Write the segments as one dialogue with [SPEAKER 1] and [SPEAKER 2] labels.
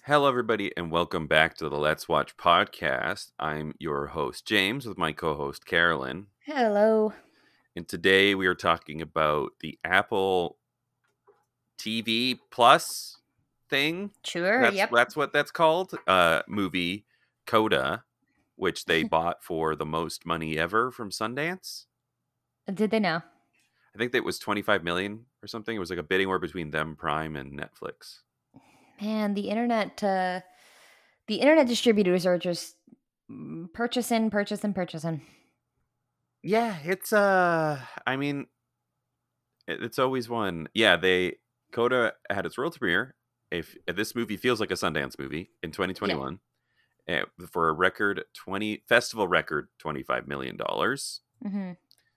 [SPEAKER 1] Hello, everybody, and welcome back to the Let's Watch podcast. I'm your host, James, with my co host, Carolyn.
[SPEAKER 2] Hello.
[SPEAKER 1] And today we are talking about the Apple TV Plus thing.
[SPEAKER 2] Sure,
[SPEAKER 1] That's,
[SPEAKER 2] yep.
[SPEAKER 1] that's what that's called. Movie Coda, which they bought for the most money ever from Sundance.
[SPEAKER 2] Did they know?
[SPEAKER 1] I think that was 25 million or something. It was like a bidding war between them, Prime, and Netflix.
[SPEAKER 2] Man, the internet distributors are just purchasing.
[SPEAKER 1] Yeah, I mean, it's always one. Yeah, Coda had its world premiere. If this movie feels like a Sundance movie in
[SPEAKER 2] Yeah.
[SPEAKER 1] 2021 for a record festival record $25 million.
[SPEAKER 2] hmm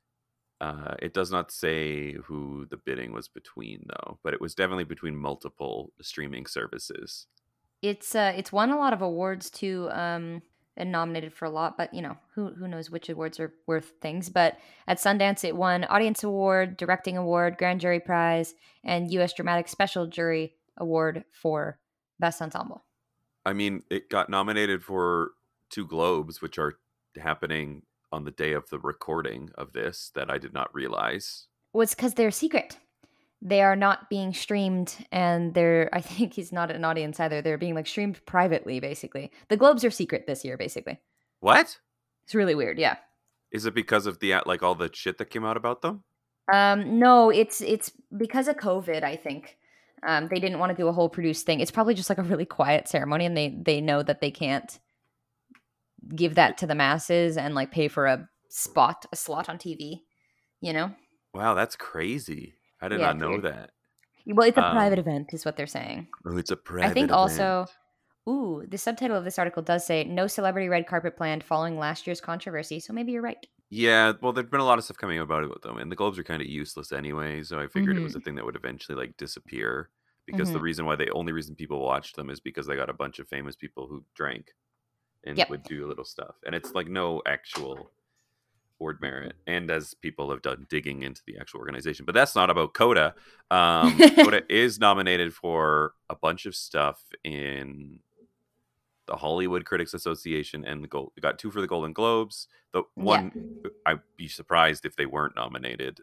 [SPEAKER 1] It does not say who the bidding was between though, but it was definitely between multiple streaming services.
[SPEAKER 2] It's won a lot of awards too, and nominated for a lot, but who knows which awards are worth things. But at Sundance it won Audience Award, Directing Award, Grand Jury Prize, and US Dramatic Special Jury Award for Best Ensemble.
[SPEAKER 1] I mean, it got nominated for 2 Globes, which are happening on the day of the recording of this that I did not realize.
[SPEAKER 2] Well, it's because they're secret. They are not being streamed, and I think he's not an audience either. They're being streamed privately, basically. The Globes are secret this year, basically.
[SPEAKER 1] What?
[SPEAKER 2] It's really weird, yeah.
[SPEAKER 1] Is it because of the all the shit that came out about them?
[SPEAKER 2] No, it's because of COVID, I think. They didn't want to do a whole produced thing. It's probably just a really quiet ceremony, and they know that they can't give that to the masses and pay for a slot on TV, you know?
[SPEAKER 1] Wow, that's crazy. I did
[SPEAKER 2] Yeah,
[SPEAKER 1] not
[SPEAKER 2] it's
[SPEAKER 1] know
[SPEAKER 2] weird.
[SPEAKER 1] that.
[SPEAKER 2] Well, it's a private event, is what they're saying.
[SPEAKER 1] It's a
[SPEAKER 2] I
[SPEAKER 1] private
[SPEAKER 2] think
[SPEAKER 1] event.
[SPEAKER 2] also, the subtitle of this article does say no celebrity red carpet planned following last year's controversy. So maybe you're right.
[SPEAKER 1] Yeah, well, there's been a lot of stuff coming about it with them, and the Globes are kind of useless anyway. So I figured it was a
[SPEAKER 2] Mm-hmm.
[SPEAKER 1] thing that would eventually disappear because
[SPEAKER 2] Mm-hmm.
[SPEAKER 1] the only reason people watched them is because they got a bunch of famous people who drank and
[SPEAKER 2] Yep.
[SPEAKER 1] would do little stuff, and it's no actual award merit. And as people have done digging into the actual organization, but that's not about Coda. Coda is nominated for a bunch of stuff in the Hollywood Critics Association, and got 2 for the Golden Globes. The
[SPEAKER 2] Yeah.
[SPEAKER 1] one, I'd be surprised if they weren't nominated.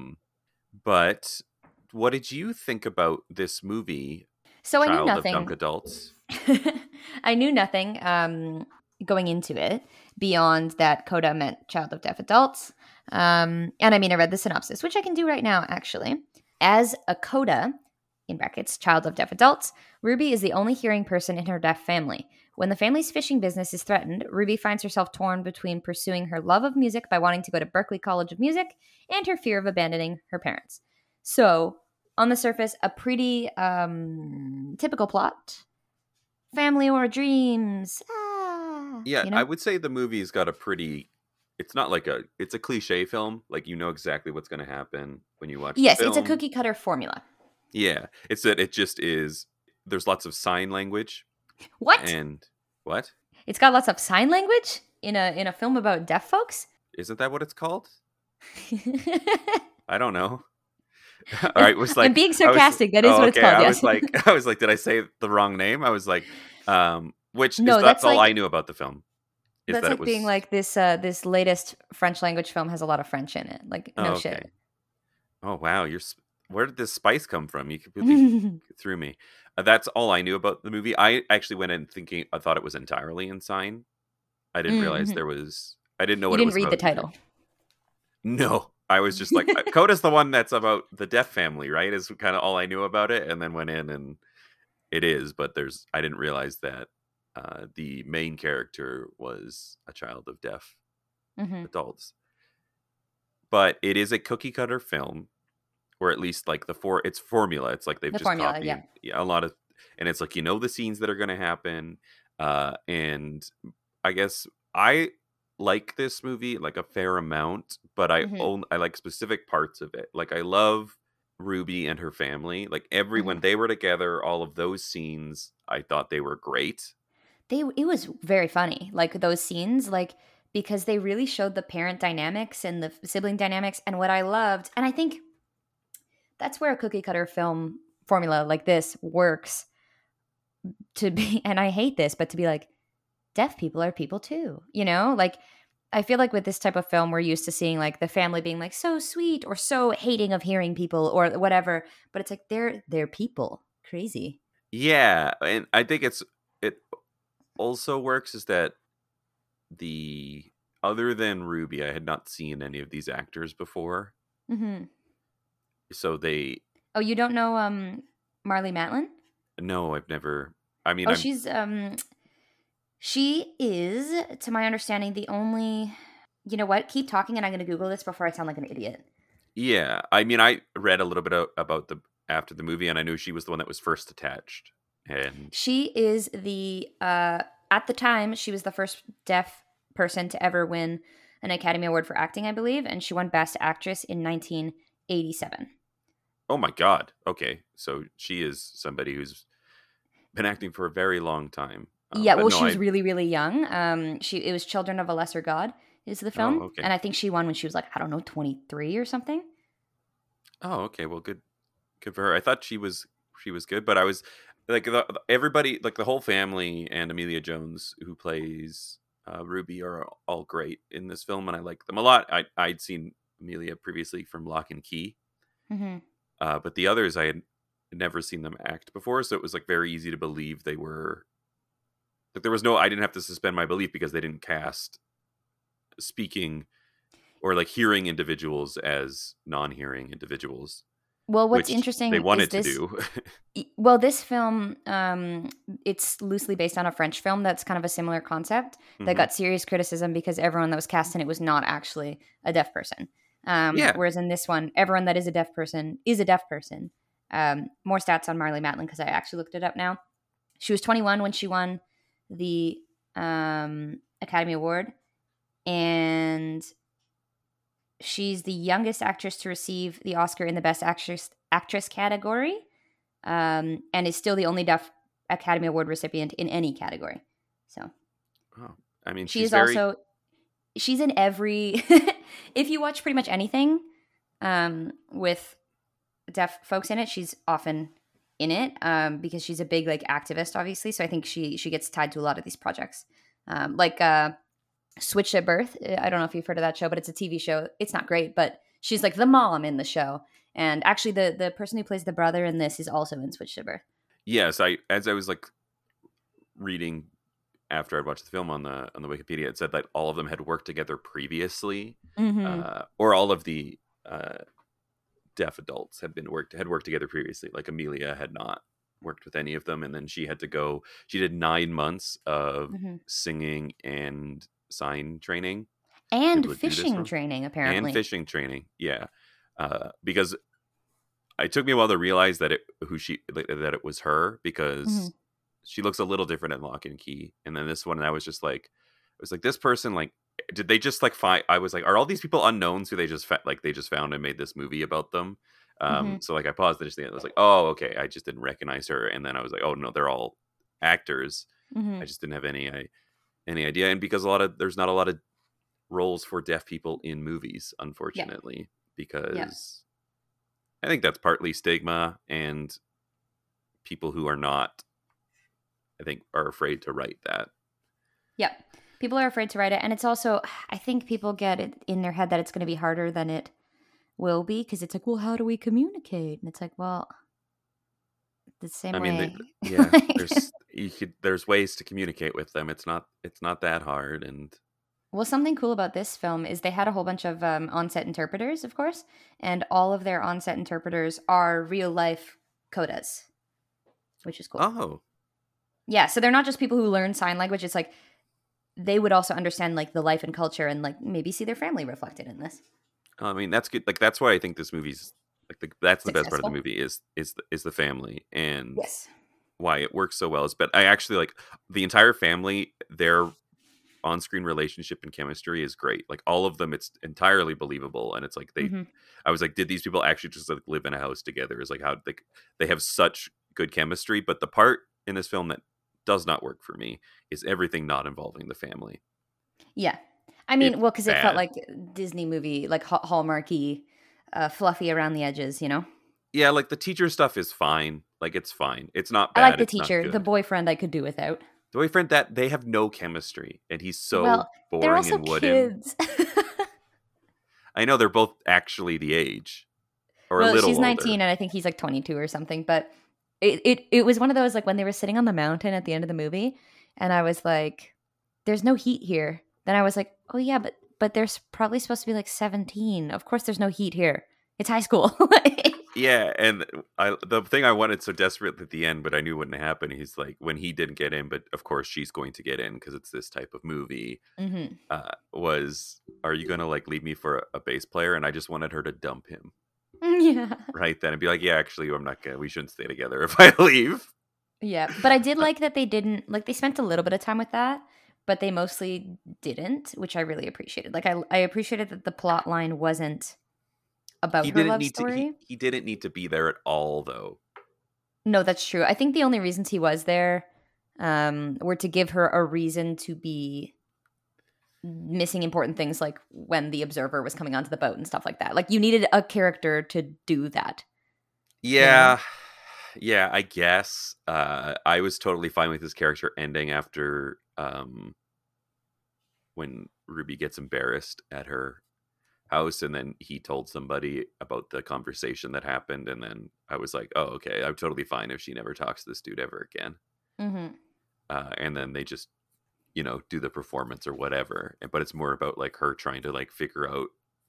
[SPEAKER 1] But what did you think about this movie,
[SPEAKER 2] So I knew
[SPEAKER 1] Child of Dunk
[SPEAKER 2] nothing.
[SPEAKER 1] Adults?
[SPEAKER 2] I knew nothing going into it beyond that Coda meant child of deaf adults. And I mean, I read the synopsis, which I can do right now, actually. As a Coda, in brackets, child of deaf adults, Ruby is the only hearing person in her deaf family. When the family's fishing business is threatened, Ruby finds herself torn between pursuing her love of music by wanting to go to Berklee College of Music and her fear of abandoning her parents. So, on the surface, a pretty typical plot. Family or dreams.
[SPEAKER 1] Yeah, I would say the movie's got a pretty. It's not it's a cliche film. You know exactly what's going to happen when you watch the
[SPEAKER 2] Yes, it's a
[SPEAKER 1] film.
[SPEAKER 2] cookie cutter formula.
[SPEAKER 1] Yeah, it's that it just is. There's lots of sign language.
[SPEAKER 2] What?
[SPEAKER 1] And what?
[SPEAKER 2] It's got lots of sign language in a film about deaf folks?
[SPEAKER 1] Isn't that what it's called? I don't know. All right, was
[SPEAKER 2] I'm being sarcastic. That is what it's
[SPEAKER 1] okay.
[SPEAKER 2] called,
[SPEAKER 1] I
[SPEAKER 2] yes.
[SPEAKER 1] was like, did I say the wrong name? I was like,
[SPEAKER 2] No,
[SPEAKER 1] that's all I knew about the film. Is
[SPEAKER 2] that's
[SPEAKER 1] that it was
[SPEAKER 2] being this latest French language film has a lot of French in it. No
[SPEAKER 1] okay.
[SPEAKER 2] shit.
[SPEAKER 1] Oh wow, where did this spice come from? You completely threw me. That's all I knew about the movie. I actually went in thinking I thought it was entirely in sign. I didn't realize
[SPEAKER 2] Mhm.
[SPEAKER 1] I didn't know
[SPEAKER 2] You
[SPEAKER 1] what it
[SPEAKER 2] didn't
[SPEAKER 1] was
[SPEAKER 2] read the
[SPEAKER 1] about either.
[SPEAKER 2] title.
[SPEAKER 1] No, I was just like, Coda's the one that's about the deaf family, right? Is kind of all I knew about it, and then went in and it is, but I didn't realize that the main character was a child of deaf
[SPEAKER 2] hmm
[SPEAKER 1] adults. But it is a cookie cutter film, or at least it's formula. It's they've
[SPEAKER 2] The
[SPEAKER 1] just
[SPEAKER 2] formula,
[SPEAKER 1] copied a lot of, and it's the scenes that are going to happen. And I guess I like this movie a fair amount, but
[SPEAKER 2] hmm
[SPEAKER 1] I like specific parts of it. I love Ruby and her family.
[SPEAKER 2] hmm
[SPEAKER 1] When they were together, all of those scenes, I thought they were great.
[SPEAKER 2] It was very funny, those scenes, because they really showed the parent dynamics and the sibling dynamics. And what I loved, and I think that's where a cookie cutter film formula like this works. to be, and I hate this, but to be like, deaf people are people too, you know? Like, I feel like with this type of film, we're used to seeing like the family being like so sweet or so hating of hearing people or whatever, but it's like they're people. Crazy.
[SPEAKER 1] Yeah, and I think it also works is that the other than Ruby, I had not seen any of these actors before.
[SPEAKER 2] Hmm.
[SPEAKER 1] So they
[SPEAKER 2] Oh, you don't know Marley Matlin?
[SPEAKER 1] no, I've never. I mean,
[SPEAKER 2] Oh,
[SPEAKER 1] I'm
[SPEAKER 2] she is, to my understanding, the only. You know what? Keep talking, and I'm going to Google this before I sound like an idiot.
[SPEAKER 1] yeah. I mean, I read a little bit about the after the movie, and I knew she was the one that was first attached. And
[SPEAKER 2] She is the at the time she was the first deaf person to ever win an Academy Award for acting, I believe, and she won Best Actress in 1987.
[SPEAKER 1] oh my god, okay, so she is somebody who's been acting for a very long time.
[SPEAKER 2] Yeah,
[SPEAKER 1] But
[SPEAKER 2] well,
[SPEAKER 1] no,
[SPEAKER 2] she was
[SPEAKER 1] I
[SPEAKER 2] really, really young. It was Children of a Lesser God is the
[SPEAKER 1] oh
[SPEAKER 2] film,
[SPEAKER 1] okay,
[SPEAKER 2] and I think she won when she was like I don't know 23 or something.
[SPEAKER 1] oh okay, well good for her. I thought she was good, but I was like everybody, like the whole family and Amelia Jones who plays Ruby are all great in this film, and I like them a lot. I'd seen Amelia previously from Lock and Key,
[SPEAKER 2] Hmm.
[SPEAKER 1] but the others I had never seen them act before, so it was like very easy to believe they were like there was no I didn't have to suspend my belief because they didn't cast speaking or like hearing individuals as non-hearing individuals,
[SPEAKER 2] Well, what's
[SPEAKER 1] which they
[SPEAKER 2] interesting is
[SPEAKER 1] wanted to
[SPEAKER 2] this.
[SPEAKER 1] do.
[SPEAKER 2] Well, this film, it's loosely based on a French film that's kind of a similar concept that
[SPEAKER 1] Hmm.
[SPEAKER 2] got serious criticism because everyone that was cast in it was not actually a deaf person.
[SPEAKER 1] Yeah.
[SPEAKER 2] Whereas in this one, everyone that is a deaf person is a deaf person. More stats on Marley Matlin because I actually looked it up now. She was 21 when she won the Academy Award, and she's the youngest actress to receive the Oscar in the Best Actress category, and is still the only deaf Academy Award recipient in any category. So
[SPEAKER 1] Oh, I mean,
[SPEAKER 2] she
[SPEAKER 1] she's
[SPEAKER 2] is
[SPEAKER 1] very.
[SPEAKER 2] also she's in every. If you watch pretty much anything with deaf folks in it, she's often in it because she's a big like activist, obviously. So I think she gets tied to a lot of these projects, like Switched at Birth. I don't know if you've heard of that show, but it's a TV show. It's not great, but she's like the mom in the show. And actually, the person who plays the brother in this is also in Switched at Birth.
[SPEAKER 1] Yes, I as I was like reading after I'd watched the film on the Wikipedia, it said that all of them had worked together previously,
[SPEAKER 2] Mm-hmm.
[SPEAKER 1] or all of the deaf adults had worked together previously. Like Amelia had not worked with any of them, and then she had to go. She did 9 months of
[SPEAKER 2] Mm-hmm.
[SPEAKER 1] singing and sign training to be
[SPEAKER 2] And
[SPEAKER 1] able to do this
[SPEAKER 2] fishing
[SPEAKER 1] role,
[SPEAKER 2] training,
[SPEAKER 1] and
[SPEAKER 2] apparently.
[SPEAKER 1] fishing training. Yeah, because it took me a while to realize that that it was her
[SPEAKER 2] Mm-hmm.
[SPEAKER 1] because she looks a little different in Lock and Key, and then this one, and I was like, this person, like, did they just like find? I was like, are all these people unknowns who they just found and made this movie about them?
[SPEAKER 2] Mm-hmm.
[SPEAKER 1] So like I paused it just the end. I was like, oh, okay, I just didn't recognize her, and then I was like, oh no, they're all actors.
[SPEAKER 2] Mm-hmm.
[SPEAKER 1] I just didn't have any idea, and because there's not a lot of roles for deaf people in movies,
[SPEAKER 2] Yeah.
[SPEAKER 1] unfortunately,
[SPEAKER 2] Yeah.
[SPEAKER 1] because I think that's partly stigma and people who are not, I think, are afraid to write that.
[SPEAKER 2] Yep. People are afraid to write it. And it's also, I think people get it in their head that it's going to be harder than it will be because it's like, well, how do we communicate? And it's like, well, the same
[SPEAKER 1] I mean,
[SPEAKER 2] way.
[SPEAKER 1] yeah, there's ways to communicate with them. It's not that hard, and
[SPEAKER 2] Well, something cool about this film is they had a whole bunch of on-set interpreters, of course, and all of their on-set interpreters are real-life codas, which is cool.
[SPEAKER 1] oh,
[SPEAKER 2] Yeah, so they're not just people who learn sign language. It's like they would also understand like the life and culture and like maybe see their family reflected in this.
[SPEAKER 1] I mean that's good. Like that's why I think this movie's like that's the best part of the
[SPEAKER 2] Successful.
[SPEAKER 1] movie is the family and
[SPEAKER 2] Yes.
[SPEAKER 1] why it works so well. Is but I actually like the entire family. Their on-screen relationship and chemistry is great. Like all of them, it's entirely believable, and it's like
[SPEAKER 2] Hmm.
[SPEAKER 1] I was like, did these people actually just like live in a house together? Is like how they have such good chemistry. But the part in this film that does not work for me is everything not involving the family.
[SPEAKER 2] Yeah. I mean,
[SPEAKER 1] It's
[SPEAKER 2] well, because it felt
[SPEAKER 1] bad.
[SPEAKER 2] like Disney movie, like Hallmarky, fluffy around the edges, you know?
[SPEAKER 1] Yeah, like the teacher stuff is fine. Like, it's fine. It's not
[SPEAKER 2] I like
[SPEAKER 1] bad.
[SPEAKER 2] the
[SPEAKER 1] It's not
[SPEAKER 2] teacher. The
[SPEAKER 1] good.
[SPEAKER 2] boyfriend I could do without.
[SPEAKER 1] The boyfriend, that they have no chemistry, and he's so
[SPEAKER 2] Well, they're
[SPEAKER 1] boring
[SPEAKER 2] also
[SPEAKER 1] and wooden.
[SPEAKER 2] kids.
[SPEAKER 1] I know they're both actually the age, or a
[SPEAKER 2] Well, she's
[SPEAKER 1] little
[SPEAKER 2] 19
[SPEAKER 1] older.
[SPEAKER 2] and I think he's like 22 or something. But it was one of those, like, when they were sitting on the mountain at the end of the movie, and I was like, "There's no heat here." Then I was like, "Oh yeah, but there's probably supposed to be like 17. Of course, there's no heat here. It's high school."
[SPEAKER 1] Yeah, and the thing I wanted so desperately at the end, but I knew wouldn't happen. He's like, when he didn't get in, but of course she's going to get in because it's this type of movie.
[SPEAKER 2] Hmm.
[SPEAKER 1] Was, are you gonna like leave me for a bass player? And I just wanted her to dump him
[SPEAKER 2] Yeah.
[SPEAKER 1] right then and be like, yeah, actually, I'm not gonna. We shouldn't stay together if I leave.
[SPEAKER 2] Yeah, but I did like that they didn't, like, they spent a little bit of time with that, but they mostly didn't, which I really appreciated. Like, I appreciated that the plot line wasn't about
[SPEAKER 1] He
[SPEAKER 2] her
[SPEAKER 1] didn't
[SPEAKER 2] love
[SPEAKER 1] need to.
[SPEAKER 2] story.
[SPEAKER 1] He didn't need to be there at all, though.
[SPEAKER 2] No, that's true. I think the only reasons he was there were to give her a reason to be missing important things, like when the observer was coming onto the boat and stuff like that. Like, you needed a character to do that, you know?
[SPEAKER 1] Yeah, yeah, I guess. I was totally fine with his character ending after when Ruby gets embarrassed at her house, and then he told somebody about the conversation that happened, and then I was like, oh, okay, I'm totally fine if she never talks to this dude ever again.
[SPEAKER 2] Hmm.
[SPEAKER 1] And then they just, do the performance or whatever. But it's more about like her trying to like figure out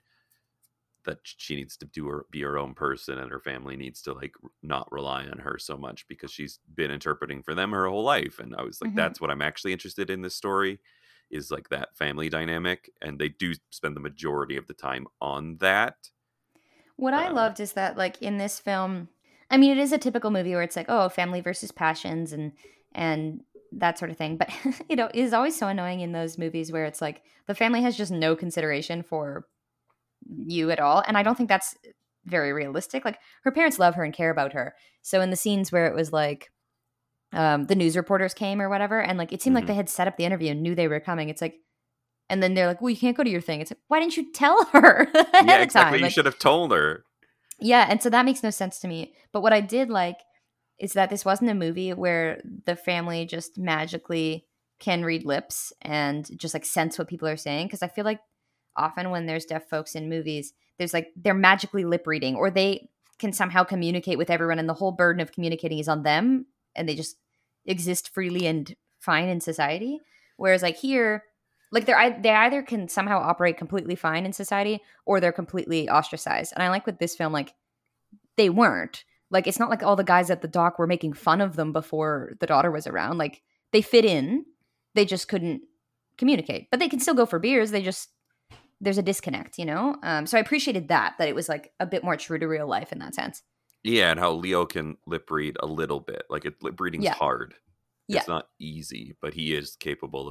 [SPEAKER 1] that she needs to be her own person, and her family needs to like not rely on her so much because she's been interpreting for them her whole life. And I was like,
[SPEAKER 2] Hmm.
[SPEAKER 1] that's what I'm actually interested in this story, is like that family dynamic, and they do spend the majority of the time on that.
[SPEAKER 2] What I
[SPEAKER 1] uh,
[SPEAKER 2] loved is that, like, in this film, I mean, it is a typical movie where it's like, oh, family versus passions and that sort of thing. But it is always so annoying in those movies where it's like the family has just no consideration for you at all, and I don't think that's very realistic. Like, her parents love her and care about her. So in the scenes where it was like the news reporters came or whatever, and like it seemed like
[SPEAKER 1] mhm.
[SPEAKER 2] they had set up the interview and knew they were coming. It's like, and then they're like, well, you can't go to your thing. It's like, why didn't you tell her
[SPEAKER 1] Yeah,
[SPEAKER 2] ahead of
[SPEAKER 1] exactly,
[SPEAKER 2] time?
[SPEAKER 1] you
[SPEAKER 2] Like,
[SPEAKER 1] should have told her.
[SPEAKER 2] yeah, and so that makes no sense to me. But what I did like is that this wasn't a movie where the family just magically can read lips and just like sense what people are saying. Because I feel like often when there's deaf folks in movies, there's like they're magically lip reading, or they can somehow communicate with everyone, and the whole burden of communicating is on them, and they just exist freely and fine in society. Whereas like here, like they either can somehow operate completely fine in society, or they're completely ostracized. And I like with this film, like, they weren't. Like, it's not like all the guys at the dock were making fun of them before the daughter was around. Like, they fit in. They just couldn't communicate. But they can still go for beers. They just there's a disconnect, you know? So I appreciated that it was like a bit more true to real life in that sense.
[SPEAKER 1] Yeah, and how Leo can lip read a little bit. Like, lip reading's
[SPEAKER 2] Yeah.
[SPEAKER 1] hard.
[SPEAKER 2] Yeah.
[SPEAKER 1] It's not easy, but he is capable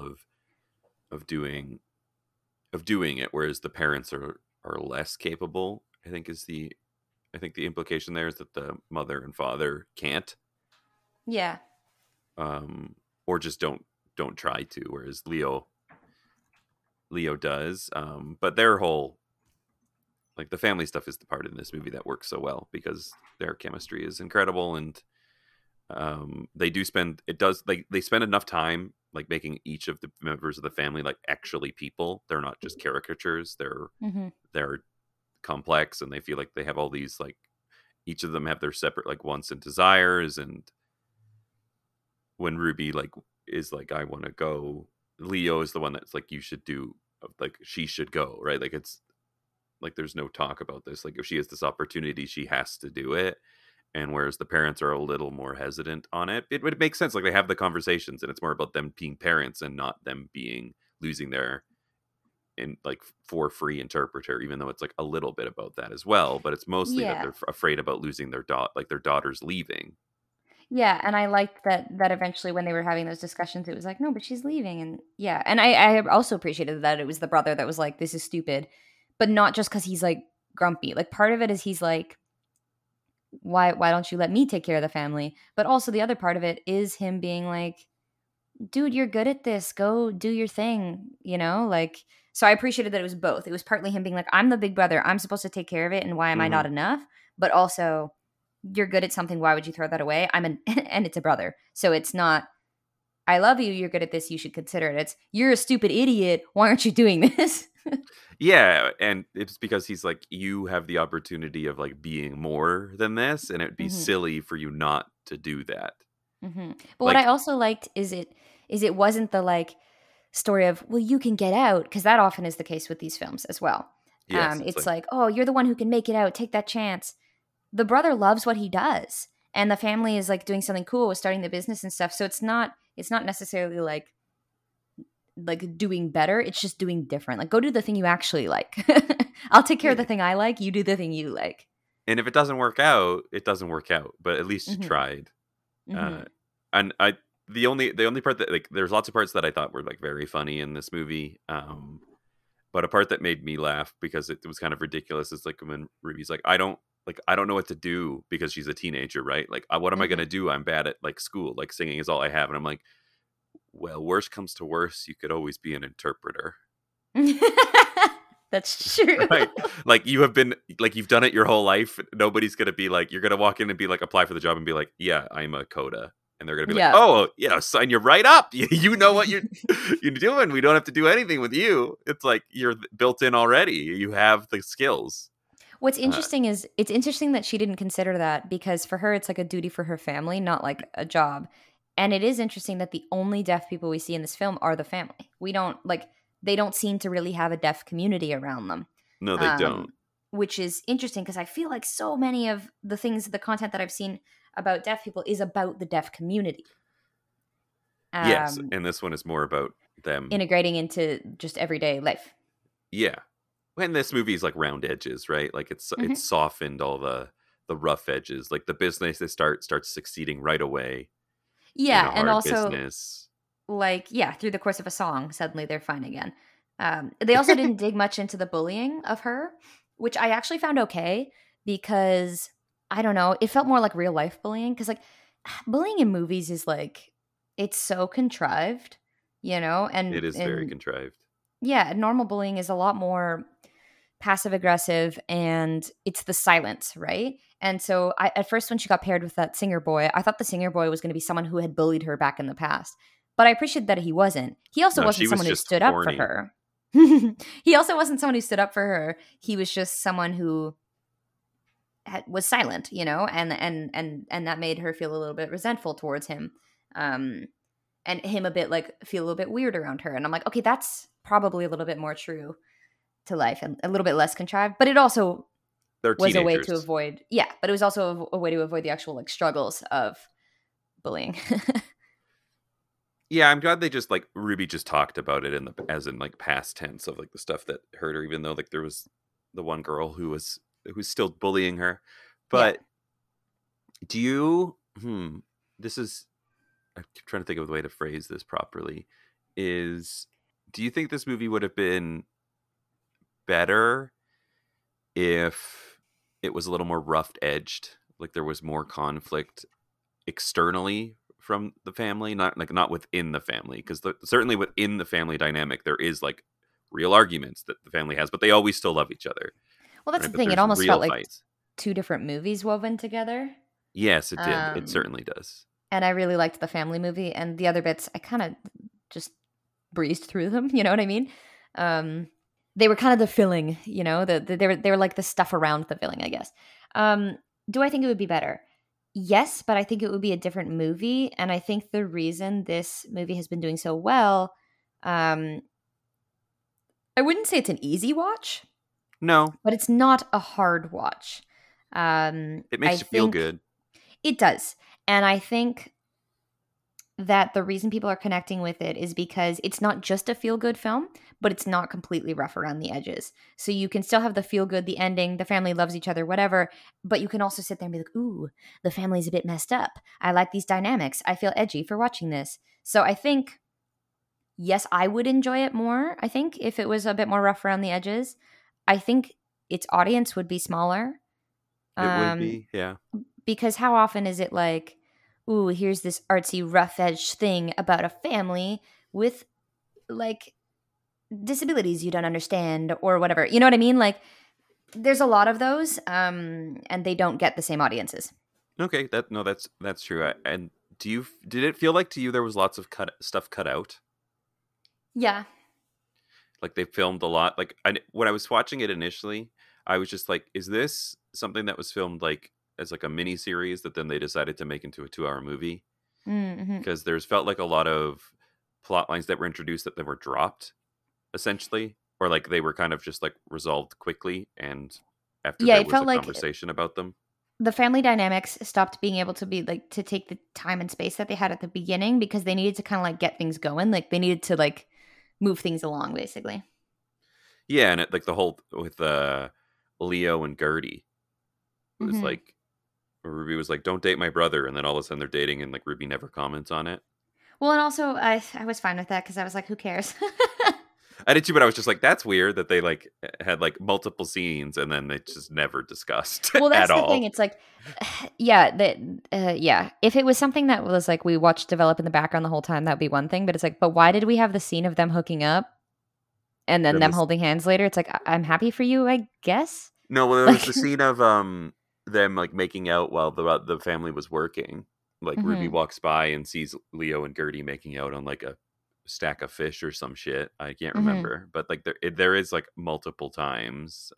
[SPEAKER 1] of doing doing it, whereas the parents are less capable. I think the implication there is that the mother and father can't,
[SPEAKER 2] Yeah.
[SPEAKER 1] or just don't try to, whereas Leo does. But their whole, like, the family stuff is the part in this movie that works so well because their chemistry is incredible. And they do spend it does like they spend enough time like making each of the members of the family like actually people. They're not just caricatures.
[SPEAKER 2] Hmm.
[SPEAKER 1] They're complex, and they feel like they have all these like, each of them have their separate like wants and desires. And when Ruby like is like, I want to go, Leo is the one that's like, you should do, like, she should go, right? Like, it's like there's no talk about this. Like, if she has this opportunity, she has to do it. And whereas the parents are a little more hesitant on it, it would make sense. Like, they have the conversations, and it's more about them being parents and not them being losing their in like for free interpreter, even though it's like a little bit about that as well. But it's mostly that
[SPEAKER 2] Yeah.
[SPEAKER 1] they're afraid about losing their daughters leaving.
[SPEAKER 2] Yeah, and I liked that eventually when they were having those discussions, it was like, no, but she's leaving. And yeah, and I also appreciated that it was the brother that was like, this is stupid, but not just because he's like grumpy. Like, part of it is he's like, why don't you let me take care of the family? But also the other part of it is him being like, dude, you're good at this. Go do your thing, you know? Like, so I appreciated that it was both. It was partly him being like, I'm the big brother. I'm supposed to take care of it, and why am I
[SPEAKER 1] Hmm.
[SPEAKER 2] not enough? But also you're good at something, why would you throw that away? And it's a brother. So it's not, I love you, you're good at this, you should consider it. It's, you're a stupid idiot, why aren't you doing this?
[SPEAKER 1] Yeah, and it's because he's like, you have the opportunity of like being more than this, and it'd be
[SPEAKER 2] Hmm.
[SPEAKER 1] silly for you not to do that.
[SPEAKER 2] Hmm. But what I
[SPEAKER 1] Like,
[SPEAKER 2] also liked is it wasn't the like story of, well, you can get out, because that often is the case with these films as well.
[SPEAKER 1] yes, it's
[SPEAKER 2] It's
[SPEAKER 1] like,
[SPEAKER 2] like, oh, you're the one who can make it out, take that chance. The brother loves what he does, and the family is like doing something cool with starting the business and stuff. So it's not necessarily like doing better, it's just doing different. Like, go do the thing you actually like. I'll take care of the
[SPEAKER 1] yeah.
[SPEAKER 2] thing I like, you do the thing you like.
[SPEAKER 1] And if it doesn't work out, it doesn't work out. But at least you
[SPEAKER 2] Hmm.
[SPEAKER 1] tried. Uh,
[SPEAKER 2] Hmm.
[SPEAKER 1] and I the only part that, like, there's lots of parts that I thought were like very funny in this movie. But a part that made me laugh because it was kind of ridiculous is like when Ruby's like, I don't know what to do, because she's a teenager, right? Like, what am I
[SPEAKER 2] Hmm.
[SPEAKER 1] gonna do? I'm bad at like school. Like, singing is all I have. And I'm like, well, worst comes to worst, you could always be an interpreter.
[SPEAKER 2] That's true.
[SPEAKER 1] Right. Like, you've done it your whole life. Nobody's gonna be like, you're gonna walk in and be like, apply for the job and be like, yeah, I'm a coda. And they're gonna be like,
[SPEAKER 2] Yeah.
[SPEAKER 1] oh yeah, sign you right up. You know what you're doing. We don't have to do anything with you. It's like you're built in already. You have the skills.
[SPEAKER 2] What's
[SPEAKER 1] Uh,
[SPEAKER 2] interesting is it's interesting that she didn't consider that, because for her it's like a duty for her family, not like a job. And it is interesting that the only deaf people we see in this film are the family. We don't like, they don't seem to really have a deaf community around them.
[SPEAKER 1] no, they
[SPEAKER 2] Um
[SPEAKER 1] don't.
[SPEAKER 2] which is interesting, because I feel like so many of the content that I've seen about deaf people is about the deaf community.
[SPEAKER 1] Yes,
[SPEAKER 2] Um
[SPEAKER 1] and this one is more about them.
[SPEAKER 2] integrating into just everyday life.
[SPEAKER 1] Yeah, when this movie is like round edges, right? Like,
[SPEAKER 2] Hmm.
[SPEAKER 1] it's softened all the rough edges. Like, the business they starts succeeding right away in
[SPEAKER 2] Yeah,
[SPEAKER 1] a
[SPEAKER 2] and
[SPEAKER 1] hard
[SPEAKER 2] also
[SPEAKER 1] business.
[SPEAKER 2] like, yeah, through the course of a song, suddenly they're fine again. They also didn't dig much into the bullying of her, which I actually found okay, because I don't know, it felt more like real life bullying, because like bullying in movies is like, it's so contrived,
[SPEAKER 1] It is very
[SPEAKER 2] and
[SPEAKER 1] contrived.
[SPEAKER 2] yeah, normal bullying is a lot more passive aggressive, and it's the silence, right? And so at first, when she got paired with that singer boy, I thought the singer boy was going to be someone who had bullied her back in the past. But I appreciated that he wasn't. He also
[SPEAKER 1] No, she
[SPEAKER 2] wasn't
[SPEAKER 1] was
[SPEAKER 2] someone who
[SPEAKER 1] just
[SPEAKER 2] stood up for
[SPEAKER 1] horny.
[SPEAKER 2] her. He also wasn't someone who stood up for her. He was just someone who was silent, and that made her feel a little bit resentful towards him. Um, and him a bit like feel a little bit weird around her. And I'm like, okay, that's probably a little bit more true to life and a little bit less contrived. But it also
[SPEAKER 1] They're
[SPEAKER 2] was a way to
[SPEAKER 1] teenagers.
[SPEAKER 2] avoid, yeah, but it was also a way to avoid the actual like struggles of bullying.
[SPEAKER 1] Yeah, I'm glad they just like Ruby just talked about it in the as in like past tense of like the stuff that hurt her, even though like there was the one girl who's still bullying her.
[SPEAKER 2] Yeah.
[SPEAKER 1] But do you this is I'm trying to think of the way to phrase this properly. Is Do you think this movie would have been better if it was a little more rough edged? Like, there was more conflict externally from the family, not within the family, because certainly within the family dynamic there is like real arguments that the family has, but they always still love each other,
[SPEAKER 2] Well, that's
[SPEAKER 1] right?
[SPEAKER 2] the
[SPEAKER 1] But
[SPEAKER 2] thing. It
[SPEAKER 1] there's
[SPEAKER 2] almost felt
[SPEAKER 1] real
[SPEAKER 2] like
[SPEAKER 1] fights.
[SPEAKER 2] two different movies woven together.
[SPEAKER 1] Yes, it did. It
[SPEAKER 2] Um,
[SPEAKER 1] certainly does.
[SPEAKER 2] and I really liked the family movie, and the other bits I kind of just breezed through them. You know what I mean? Um, they were kind of the filling. They were like the stuff around the filling, I guess. Do I think it would be better? Yes, but I think it would be a different movie, and I think the reason this movie has been doing so well, um, I wouldn't say it's an easy watch,
[SPEAKER 1] No,
[SPEAKER 2] but it's not a hard watch.
[SPEAKER 1] it
[SPEAKER 2] I
[SPEAKER 1] makes you feel
[SPEAKER 2] think
[SPEAKER 1] good.
[SPEAKER 2] it does, and I think that the reason people are connecting with it is because it's not just a feel good film, but it's not completely rough around the edges. So you can still have the feel good, the ending, the family loves each other, whatever, but you can also sit there and be like, ooh, the family's a bit messed up. I like these dynamics. I feel edgy for watching this. So I think, yes, I would enjoy it more, I think, if it was a bit more rough around the edges. I think its audience would be smaller.
[SPEAKER 1] It would
[SPEAKER 2] Um,
[SPEAKER 1] be, yeah.
[SPEAKER 2] because how often is it like, ooh, here's this artsy rough edge thing about a family with like disabilities you don't understand or whatever. You know what I mean? Like there's a lot of those, and they don't get the same audiences.
[SPEAKER 1] Okay, that's true. And did it feel like to you there was lots of stuff cut out?
[SPEAKER 2] Yeah.
[SPEAKER 1] Like they filmed a lot. Like when I was watching it initially, I was just like, is this something that was filmed like as like a mini series that then they decided to make into a 2 hour movie?
[SPEAKER 2] Mm-hmm.
[SPEAKER 1] Because there's felt like a lot of plot lines that were introduced that they were dropped essentially, or like they were kind of just like resolved quickly and after
[SPEAKER 2] Yeah,
[SPEAKER 1] there
[SPEAKER 2] it
[SPEAKER 1] was
[SPEAKER 2] felt
[SPEAKER 1] a
[SPEAKER 2] like
[SPEAKER 1] conversation about them.
[SPEAKER 2] the family dynamics stopped being able to be like to take the time and space that they had at the beginning because they needed to kind of like get things going. Like they needed to like move things along, basically.
[SPEAKER 1] Yeah, and it, like the whole with Leo and Gertie was
[SPEAKER 2] Hmm.
[SPEAKER 1] like Ruby was like, "Don't date my brother," and then all of a sudden they're dating, and like Ruby never comments on it.
[SPEAKER 2] Well, and also I was fine with that because I was like, who cares?
[SPEAKER 1] I did too, but I was just like, "That's weird that they like had like multiple scenes and then they just never discussed
[SPEAKER 2] Well,
[SPEAKER 1] at
[SPEAKER 2] that's the thing.
[SPEAKER 1] all."
[SPEAKER 2] It's like, yeah, that, yeah. If it was something that was like we watched develop in the background the whole time, that'd be one thing. But it's like, but why did we have the scene of them hooking up and then
[SPEAKER 1] Then
[SPEAKER 2] them
[SPEAKER 1] this
[SPEAKER 2] holding hands later? It's like I'm happy for you, I guess.
[SPEAKER 1] no, well, there was
[SPEAKER 2] Like,
[SPEAKER 1] the scene of them like making out while the family was working. Like Ruby
[SPEAKER 2] hmm,
[SPEAKER 1] walks by and sees Leo and Gertie making out on like a stack of fish or some shit. I can't
[SPEAKER 2] hmm,
[SPEAKER 1] remember, but like there is like multiple times.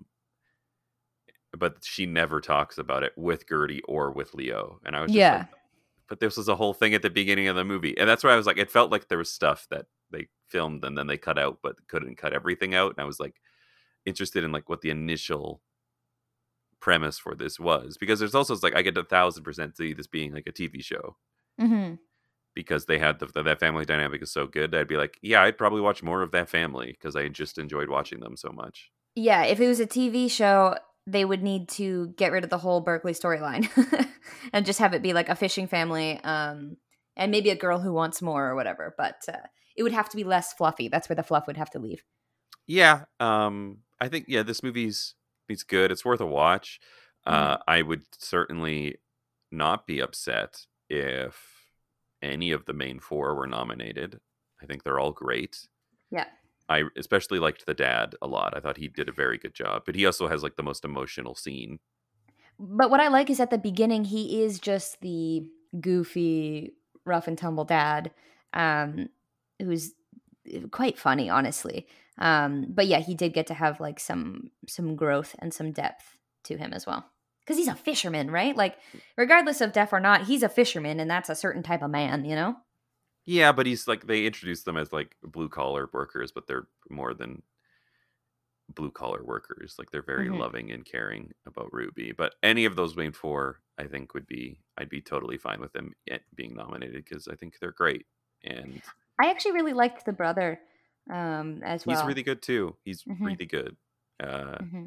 [SPEAKER 1] But she never talks about it with Gertie or with Leo, and I was just like,
[SPEAKER 2] yeah,
[SPEAKER 1] but this was a whole thing at the beginning of the movie, and that's why I was like, it felt like there was stuff that they filmed and then they cut out, but couldn't cut everything out, and I was like interested in like what the initial premise for this was because there's also it's like I get 1,000% see this being like a TV show
[SPEAKER 2] hmm,
[SPEAKER 1] because they had that family dynamic is so good. I'd be like, yeah, I'd probably watch more of that family because I just enjoyed watching them so much.
[SPEAKER 2] yeah. If it was a TV show, they would need to get rid of the whole Berkeley storyline and just have it be like a fishing family, and maybe a girl who wants more or whatever. But it would have to be less fluffy. That's where the fluff would have to leave.
[SPEAKER 1] Yeah, I think yeah, this movie's good. It's worth a watch.
[SPEAKER 2] Hmm.
[SPEAKER 1] I would certainly not be upset if any of the main four were nominated. I think they're all great.
[SPEAKER 2] Yeah.
[SPEAKER 1] I especially liked the dad a lot. I thought he did a very good job, but he also has like the most emotional scene.
[SPEAKER 2] But what I like is at the beginning, he is just the goofy, rough and tumble dad, um, who's quite funny, honestly. But yeah, he did get to have like some growth and some depth to him as well. Because he's a fisherman, right? Like, regardless of deaf or not, he's a fisherman, and that's a certain type of man, you know?
[SPEAKER 1] Yeah, but he's like they introduced them as like blue collar workers, but they're more than blue collar workers. Like they're very
[SPEAKER 2] Hmm.
[SPEAKER 1] loving and caring about Ruby. But any of those main four, I think I'd be totally fine with them being nominated because I think they're great. And
[SPEAKER 2] I actually really liked the brother as
[SPEAKER 1] he's
[SPEAKER 2] well.
[SPEAKER 1] really good too. He's
[SPEAKER 2] Hmm.
[SPEAKER 1] really good. Uh,
[SPEAKER 2] Hmm.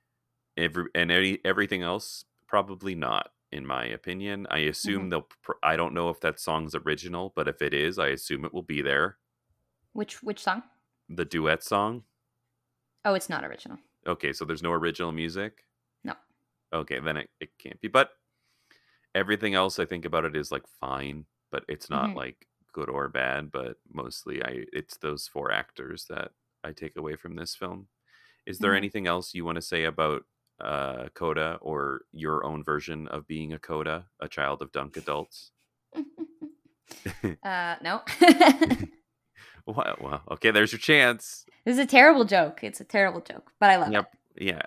[SPEAKER 1] everything else probably not. In my opinion, I
[SPEAKER 2] Hmm.
[SPEAKER 1] assume I don't know if that song's original, but if it is, I assume it will be there.
[SPEAKER 2] Which song?
[SPEAKER 1] The duet song.
[SPEAKER 2] Oh, it's not original.
[SPEAKER 1] Okay, so there's no original music.
[SPEAKER 2] No.
[SPEAKER 1] Okay, then it can't be. But everything else I think about it is like fine, but it's not
[SPEAKER 2] Hmm.
[SPEAKER 1] like good or bad. But mostly, it's those four actors that I take away from this film. Is there
[SPEAKER 2] Hmm.
[SPEAKER 1] anything else you want to say about Coda or your own version of being a Coda, a child of Dunk Adults?
[SPEAKER 2] No.
[SPEAKER 1] Well, okay, there's your chance.
[SPEAKER 2] This is a terrible joke. It's a terrible joke, but I love it.
[SPEAKER 1] Yep. Yeah.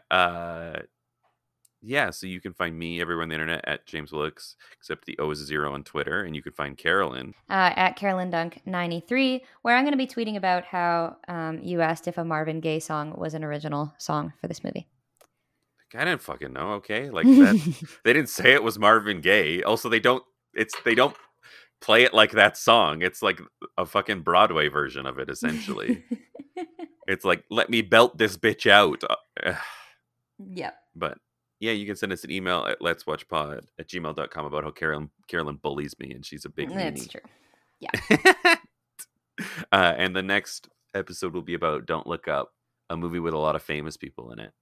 [SPEAKER 1] Yeah, so you can find me everywhere on the internet at James Willicks, except the O is a zero on Twitter, and you can find Carolyn.
[SPEAKER 2] At Carolyn Dunk 93, where I'm going to be tweeting about how you asked if a Marvin Gaye song was an original song for this movie.
[SPEAKER 1] I didn't fucking know. Okay, like that. They didn't say it was Marvin Gaye. Also, they don't play it like that song. It's like a fucking Broadway version of it, essentially. It's like, let me belt this bitch out.
[SPEAKER 2] Yep.
[SPEAKER 1] But yeah, you can send us an email at letswatchpod@gmail.com about how Carolyn bullies me and she's a big
[SPEAKER 2] That's
[SPEAKER 1] meanie.
[SPEAKER 2] true. Yeah.
[SPEAKER 1] And the next episode will be about Don't Look Up, a movie with a lot of famous people in it.